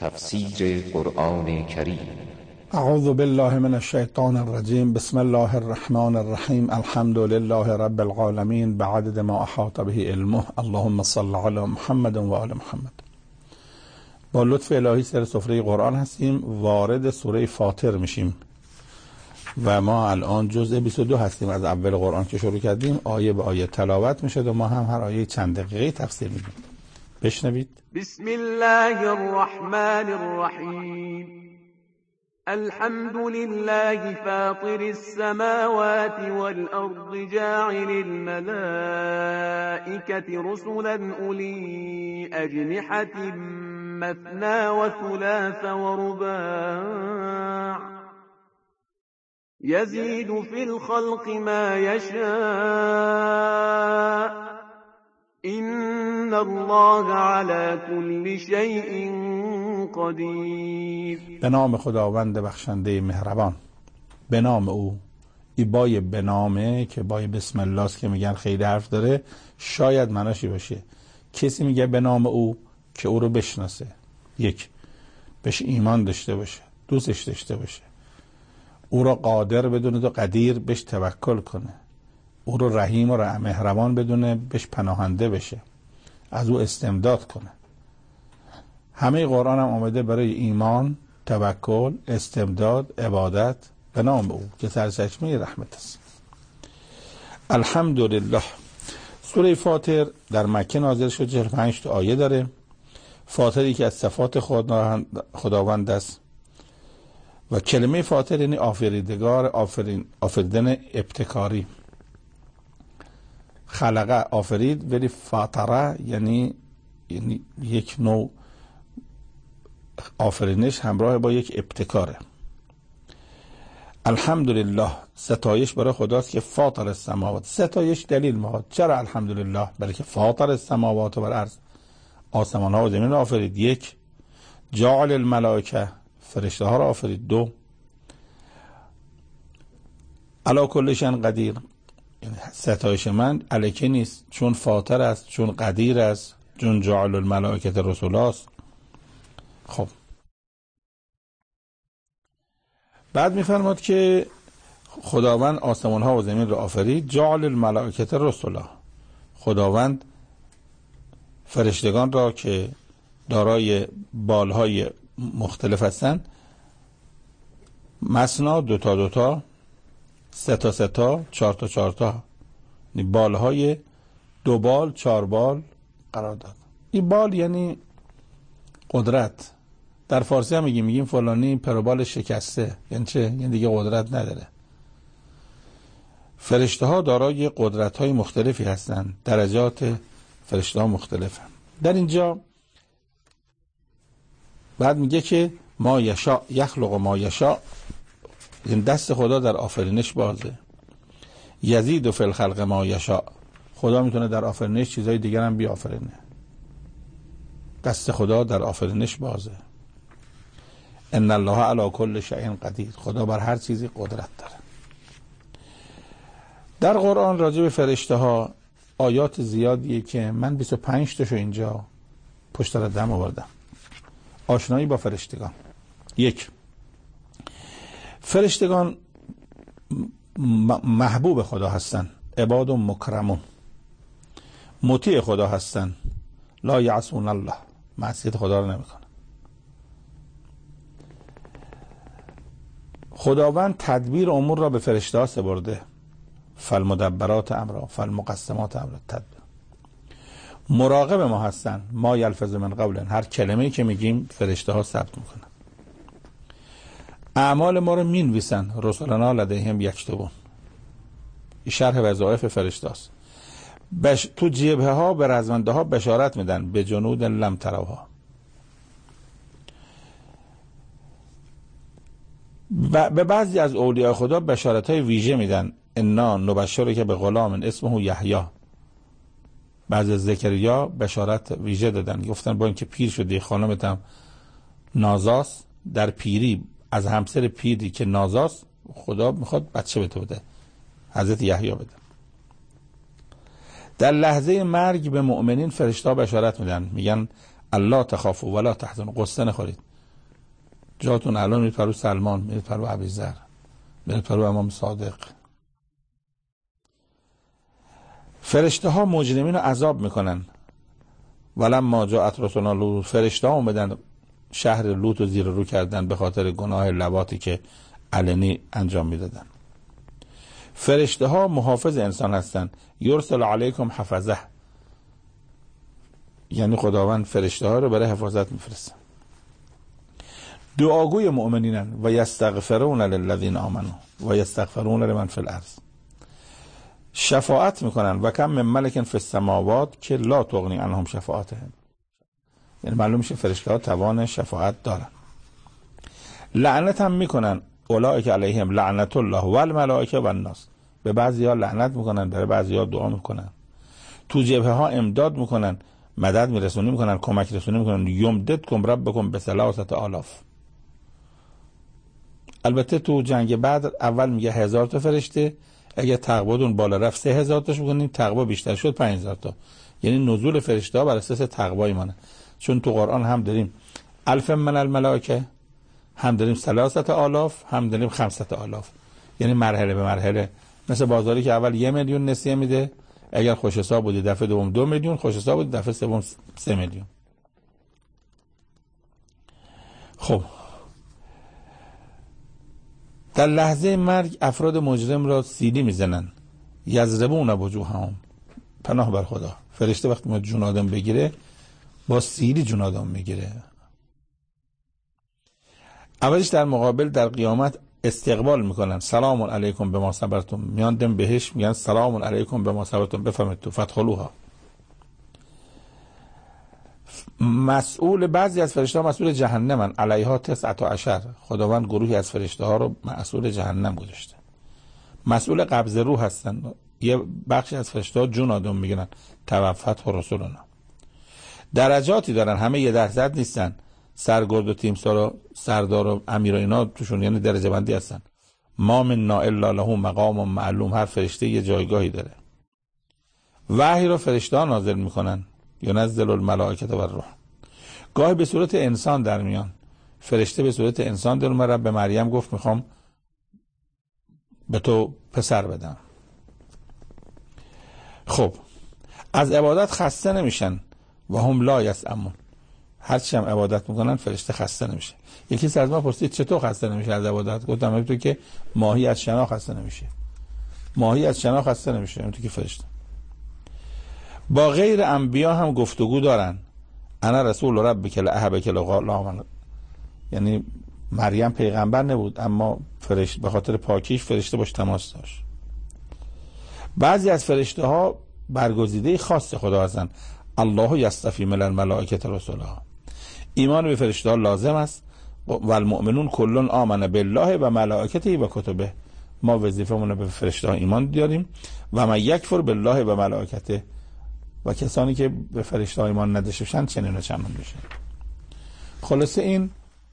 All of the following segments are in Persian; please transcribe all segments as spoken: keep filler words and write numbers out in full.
تفسیر قرآن کریم. اعوذ بالله من الشیطان الرجیم. بسم الله الرحمن الرحیم. الحمد لله رب العالمین بعدد ما احاط به علمه. اللهم صل علی محمد و آل محمد. با لطف الهی سر سفره قرآن هستیم، وارد سوره فاطر میشیم و ما الان جزء بیست و دو هستیم. از اول قرآن که شروع کردیم آیه به آیه تلاوت میشه و ما هم هر آیه چند دقیقه تفسیر میگیم. بشنوید. بسم الله الرحمن الرحیم. الحمد لله فاطر السماوات والأرض جاعل الملائكة رسلا أولي أجنحة مثنى وثلاث ورباع يزيد في الخلق ما يشاء إن الله على كل شيء قدیر. به نام خداوند بخشنده مهربان. به نام او. ای بای به نامه که بای بسم الله است که میگن خیلی حرف داره، شاید معناشی باشه کسی میگه به نام او که او رو بشناسه، یک، بهش ایمان داشته باشه، دوستش داشته باشه، او رو قادر بدونه و قدیر بهش توکل کنه، او رو رحیم و مهربان بدونه بهش پناهنده بشه، از او استمداد کنه. همه قرآن هم آمده برای ایمان، توکل، استمداد، عبادت به نام او که سرچشمه رحمت است. الحمدلله. سوره فاطر در مکه نازل شد، چهل و پنج تا آیه داره. فاطری که از صفات خداوند است و کلمه فاطر یعنی آفریدگار، آفرین، آفریدن ابتکاری. خلقه آفرید، ولی فاطره یعنی یعنی یک نوع آفرینش همراه با یک ابتکاره. الحمدلله، ستایش برای خداست که فاطر السماوات. ستایش دلیل ما چرا الحمدلله؟ برای که فاطر السماوات و الارض، آسمان ها و زمین را آفرید. یک، جاعل الملائکه، فرشته ها را آفرید. دو، علی کل شیء قدیر، یعنی ستایش من الکی نیست، چون فاطر است، چون قدیر است، چون جاعل الملائکه رسول است. خب بعد میفرماد که خداوند آسمان ها و زمین را آفرید. جعل الملائکه رسولا، خداوند فرشتگان را که دارای بالهای مختلف هستند، مثنا، دوتا دوتا، سه تا سه تا، چهار تا چهار تا، بالهای دو بال چهار بال قرار داد. این بال یعنی قدرت. در فارسی هم میگیم میگیم فلانی پروبال شکسته، یعنی چه؟ یعنی دیگه قدرت نداره. فرشته ها دارای قدرت های مختلفی هستند، درجات فرشته ها مختلفه. در اینجا بعد میگه که ما یشاء یخلق ما یشاء، این دست خدا در آفرینش بازه. یزید فی الخلق ما یشاء، خدا میتونه در آفرینش چیزای دیگر هم بیافرینه. دست خدا در آفرینش بازه. ان الله علی کل شیء قدیر، خدا بر هر چیزی قدرت داره. در قرآن راجع به فرشته ها آیات زیادیه که من بیست و پنج تاشو اینجا پشت ردم آوردم. آشنایی با فرشتگان. یک، فرشتگان محبوب خدا هستن، عباد و مکرمون، مطیع خدا هستن، لا یعصون الله، معصیت خدا رو نمیکنه. خداوند تدبیر امور را به فرشته ها سپرده. فالمدبرات امرا فالمقسمات امرا تدبیر. مراقب ما هستن. ما یلفظ من قول، هر کلمه‌ای که میگیم فرشته ها ثبت میکنن. اعمال ما رو مینویسن. رسولنا لدیهم یکتبون. این شرح وظایف فرشته است. بش... تو جبهه ها به رزمنده ها بشارت میدن به جنود لم تروها. و به بعضی از اولیاء خدا بشارت های ویژه میدن. انا نبشره که به غلام اسمه یحیی. بعضی از زکریا بشارت ویژه دادن، گفتن با اینکه پیر شده خانمتم نازاست، در پیری از همسر پیری که نازاست خدا میخواد بچه به تو بده، حضرت یحیی بده. در لحظه مرگ به مؤمنین فرشته ها بشارت میدن، میگن الله تخافوا ولا تحزنوا، قصه نخورید، جاتون الان میرید پرو سلمان، میرید پرو ابوذر، میرید پرو امام صادق. فرشته ها مجرمین رو عذاب میکنن. ولما جاءت رسلنا لوط، فرشته ها اومدن شهر لوط رو زیر رو کردن به خاطر گناه لواطی که علنی انجام میدادن. فرشته ها محافظ انسان هستن. یرسل علیکم حفظه، یعنی خداوند فرشته ها رو برای حفاظت میفرسته. دعاگوی مؤمنینن و یستغفرون للذین آمنوا و یستغفرون لمن فی الارض. شفاعت میکنن و کم من ملک فی السماوات که لا تغنی عنهم شفاعتهم، یعنی معلوم میشه فرشته ها توان شفاعت دارن. لعنت هم میکنن، اولئک علیهم لعنت الله و الملائکه و الناس، به بعضی ها لعنت میکنن، برای بعضی ها دعا میکنن. تو جبهه ها امداد میکنن، مدد میرسونی میکنن، کمک رسونی میکنن. یمددکم ربکم بثلاثه آلاف. البته تو جنگ بدر اول میگه هزار تا فرشته، اگه تقوادون بالا رفت سه هزار تاش بکنین، تقوا بیشتر شد پنج هزار تا. یعنی نزول فرشته ها بر اساس تقوا ایمانه. چون تو قرآن هم داریم الف من الملائکه، هم داریم ثلاثه آلاف، هم داریم خمسه آلاف، یعنی مرحله به مرحله. مثل بازاری که اول یه میلیون نسیه میده، اگر خوش حساب بودی دفعه دوم دو میلیون، خوش حساب بودی دفعه سوم سه میلیون. خب در لحظه مرگ افراد مجرم را سیلی میزنن. یضربون وجوههم، پناه بر خدا. فرشته وقتی ما جون آدم بگیره با سیلی جون آدم میگیره. اولش در مقابل در قیامت استقبال میکنن، سلام علیکم بما صبرتم. میان دم بهش میگن سلام علیکم بما صبرتم بفهمید تو فدخلوها. مسئول بعضی از فرشته ها مسئول جهنمن، علیها تسعة عشر. خداوند گروهی از فرشته ها رو مسئول جهنم گذاشته. مسئول قبض روح هستن. یه بخشی از فرشته ها جون آدم میگیرن، توفت رسولنا. درجاتی دارن، همه یه درصد نیستن. سرگرد و تیمسار و سردار و امیر و اینا توشون یعنی درجه بندی هستن. ما منا الا له مقام معلوم. هر فرشته یه جایگاهی داره. وحی رو فرشته ها نازل میکنن، ینزل الملائکه و الروح. گاهی به صورت انسان در میان. فرشته به صورت انسان در اومد، به مریم گفت میخوام به تو پسر بدم. خب از عبادت خسته نمیشن و هم لا یسأمون. هرچی هم عبادت میکنن فرشته خسته نمیشه. یکی از ما پرسید چطور خسته نمیشه از عبادت؟ گفتم همینطور که ماهی از شنا خسته نمیشه. ماهی از شنا خسته نمیشه همینطور که فرشته. با غیر انبیا هم گفتگو دارن. انا رسول ربک لاهبک الغلام. یعنی مریم پیغمبر نبود اما فرشته به خاطر پاکیش فرشته باش تماس داشت. بعضی از فرشته ها برگزیده خاص خدا هستند. الله یصطفی من الملائکه رسولا. ایمان به فرشته ها لازم است. و المؤمنون کلون آمن بالله و ملائکته و کتبه. ما وظیفمون به فرشته ها ایمان داریم. و من یکفر بالله و ملائکته، و کسانی که به فرشته ها ایمان نداشته باشن چنین و چنان بشه. خلاصه این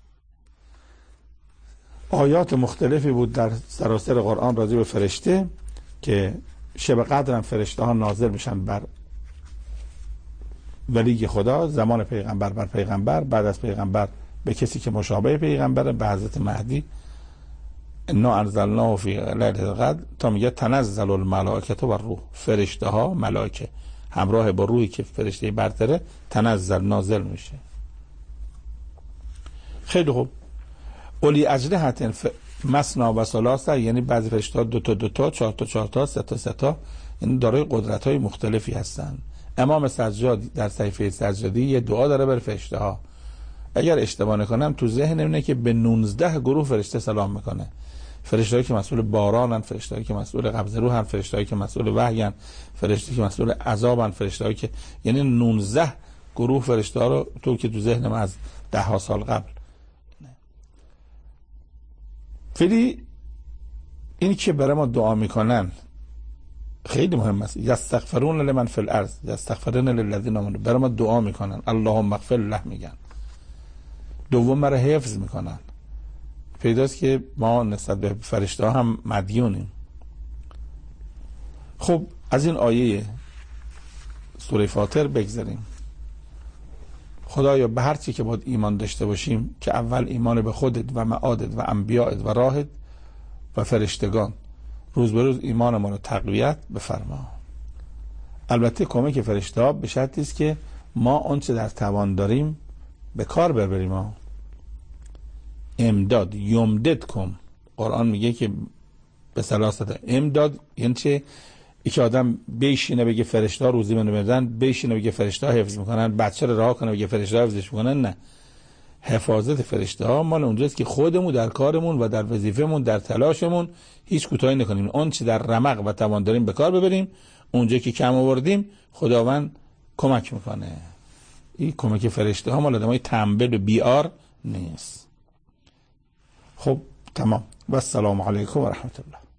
آیات مختلفی بود در سراسر قرآن راجع به فرشته که شب قدر هم فرشته ها نازل میشن بر ولی خدا، زمان پیغمبر بر پیغمبر، بعد از پیغمبر به کسی که مشابه پیغمبره، به حضرت مهدی. انا انزلناه فی لیلة القدر تا میگه تنزل الملائکه و الروح. فرشته ها ملائکه همراه با روحی که فرشته برتره تنزل نازل میشه. خیلی خوب. اولی اجنحة ف... مثنا و ثلاثه، یعنی بعضی فرشته ها دو تا دو تا، چهار تا چهار تا، سه تا سه تا، یعنی دارای قدرت های مختلفی هستن. امام سجاد در صحیفه سجادی یه دعا داره بر فرشته ها. اگر اشتباه نکنم تو ذهن اینه که به نوزده گروه فرشته سلام میکنه. فرشته‌ای که مسئول بارانن، فرشته‌ای که مسئول قبض روحن، فرشته‌ای که مسئول وحیان، فرشته‌ای که مسئول عذابن، فرشته‌ای که یعنی نوزده گروه فرشته ها رو تو که تو ذهن من از ده ها سال قبل. ولی این که برای ما دعا میکنن خیلی مهم است. یستغفرون لمن فی الارض یستغفرون للذین آمنوا. برای ما دعا میکنن، اللهم اغفر له میگن. دوم برای حفظ میکنن. پیداست که ما نسبت به فرشته ها هم مدیونیم. خب از این آیه سوره فاطر بگذاریم. خدایا به هر چی که باید ایمان داشته باشیم که اول ایمان به خودت و معادت و انبیائت و راهت و فرشتگان، روز به روز ایمان ما رو تقویت بفرما. البته کمک فرشته ها به شرطی است که ما آنچه در توان داریم به کار ببریم. ها امداد یمددکم، قرآن میگه که به ثلاثه امداد یعنی چه؟ ای که آدم بیشینه بگه فرشته ها روزی منو بدن، بیشینه بگه فرشته ها حفظ میکنن، بچه رو رها کنه بگه فرشته ها حفظش میکنن. نه، حفاظت فرشته ها مال اونجاست که خودمون در کارمون و در وظیفمون در تلاشمون هیچ کوتاهی نکنیم، اون چه در رمق و توان داریم به کار ببریم، اونجا که کم آوردیم خداوند کمک میکنه. این کمک فرشته ها مال آدمای تنبل و بیار نیست. خب تمام و السلام علیکم و رحمت الله.